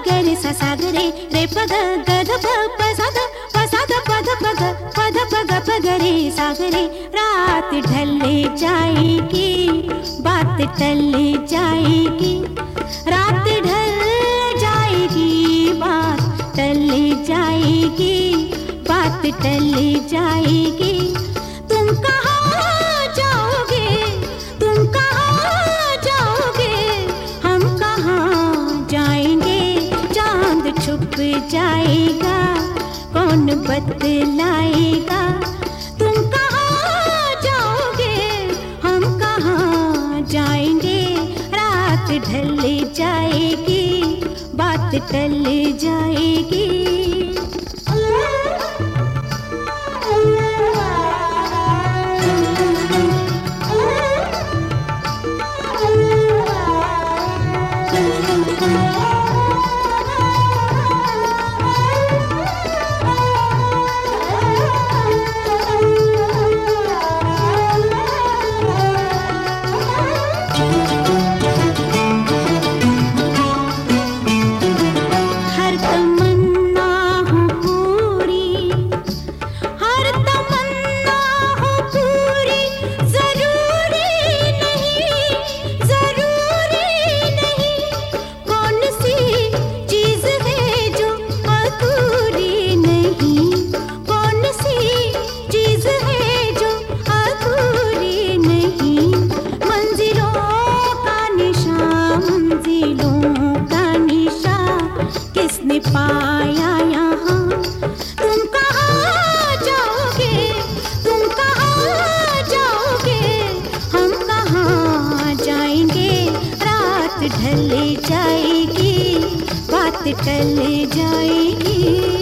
गरे सा सा गरे रे पग गध प प सा ध प सा ध प ध प ग प ध प ग प गरे सा गरे। रात ढल जाएगी बात टल जाएगी, रात ढल जाएगी बात टल जाएगी, बात टल जाएगी। तुम कहाँ जाओगे, तुम कहाँ जाओगे, हम कहाँ जाएंगे। चांद छुप जाएगा कौन बतलाएगा। तुम कहाँ जाओगे, हम कहाँ जाएंगे। रात ढल जाएगी बात टल जाएगी। पाया यहाँ तुम कहाँ जाओगे, तुम कहाँ जाओगे, हम कहाँ जाएंगे। रात ढल जाएगी बात टल जाएगी।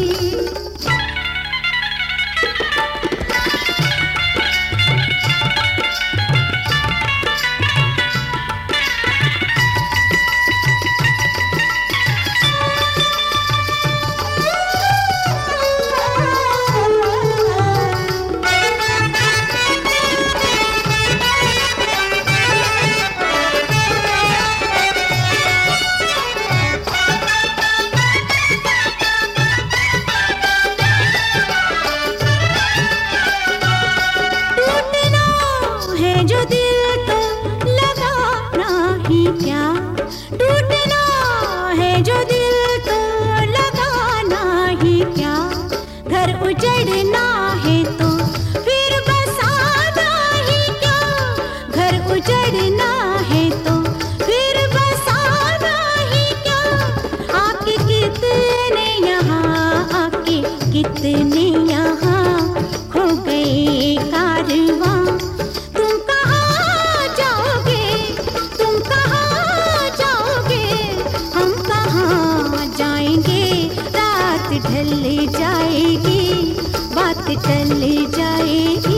टूटना है जो दिल तो लगाना ही क्या, घर उजड़ना है तो फिर बसाना ही क्या, घर उजड़ना है तो फिर बसाना ही क्या। आके कितने यहाँ, आके कितने यहाँ खो गए कारवां। ढल जाएगी बात टल जाएगी।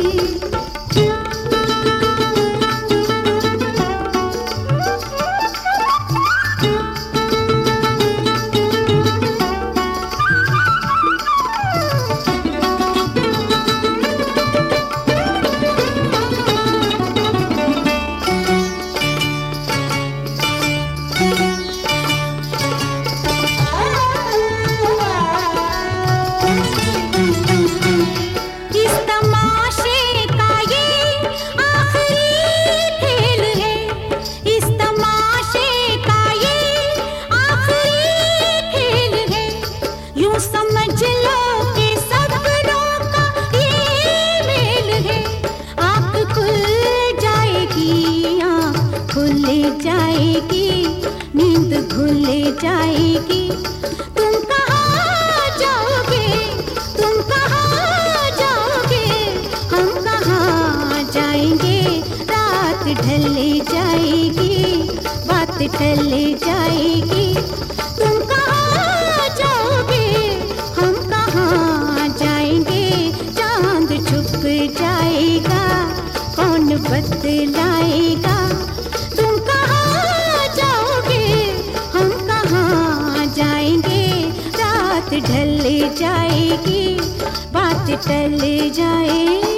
जाएगी नींद खुल जाएगी। तुम कहाँ जाओगे, तुम कहाँ जाओगे, हम कहाँ जाएंगे। रात ढल जाएगी बात टल जाएगी। तुम कहाँ जाओगे, हम कहाँ जाएंगे। चांद छुप जाएगा कौन बतलाएगा। ढल जाएगी बात टल जाएगी।